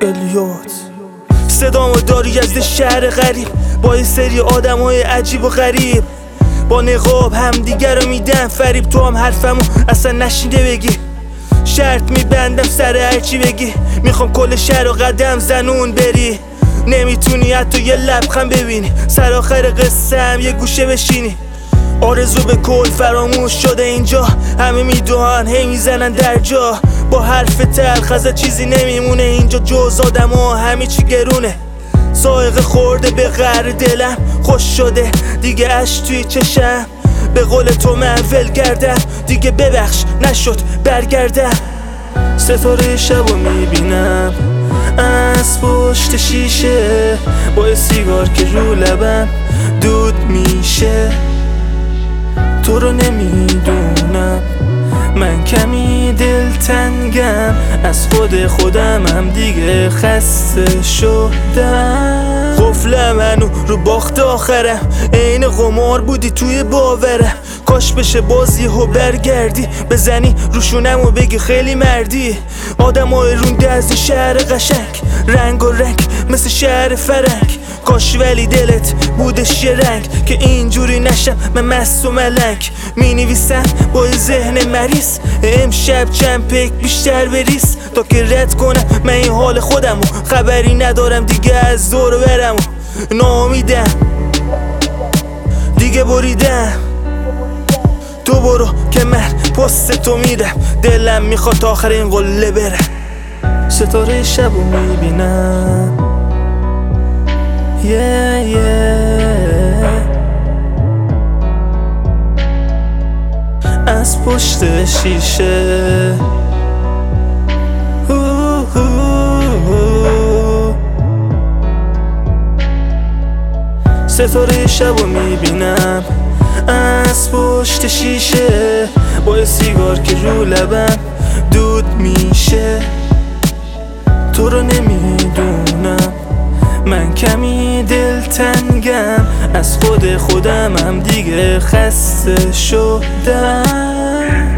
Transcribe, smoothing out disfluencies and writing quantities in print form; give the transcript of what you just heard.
الیوت صدامو داری از شهر غریب با یه سری آدمای عجیب و غریب با نقاب هم دیگر رو میدن فریب تو هم حرفمو اصلا نشیده بگی شرط میبندم سر هرچی بگی میخوام کل شهر و قدم زنون بری نمیتونی حتی یه لبخند ببینی سر آخر قصه هم یه گوشه بشینی آرزو به کل فراموش شده اینجا همه میدوهن هی میزنن در جا با حرف تلخ ازت چیزی نمیمونه اینجا جز آدم و همه چی گرونه سائقه خورده به قعر دلم خوش شده دیگه اش توی چشم به قول تو محول گردم دیگه ببخش نشد برگردم ستاره شبو میبینم از پشت شیشه با یه سیگار که رو لبم دود میشه تو رو نمیدونم من کمی دلتنگم از خودم هم دیگه خسته شدم قفل منو رو باخت آخرم عین قمار بودی توی باورم کاش بشه بازی و برگردی بزنی روشونم و بگی خیلی مردی آدمای رونده از شهر قشنگ رنگ و رنگ مثل شهر فرنگ کاش ولی دلت بودش یه رنگ که اینجوری نشم من مست و ملنگ می نویسم با یه ذهن مریض امشب چند پیک بیشتر بریز تا که رد کنم من این حال خودمو خبری ندارم دیگه از دور برم و ناامیدم دیگه بریدم تو برو که من پست تو میرم دلم میخواد تا آخر این قله برم ستاره شبو میبینم از پشت شیشه ستاره شبو میبینم از پشت شیشه با یه سیگار که رو لبم دود میشه تو رو نمیدونم من کمی دلتنگم از خودم هم دیگه خسته شدم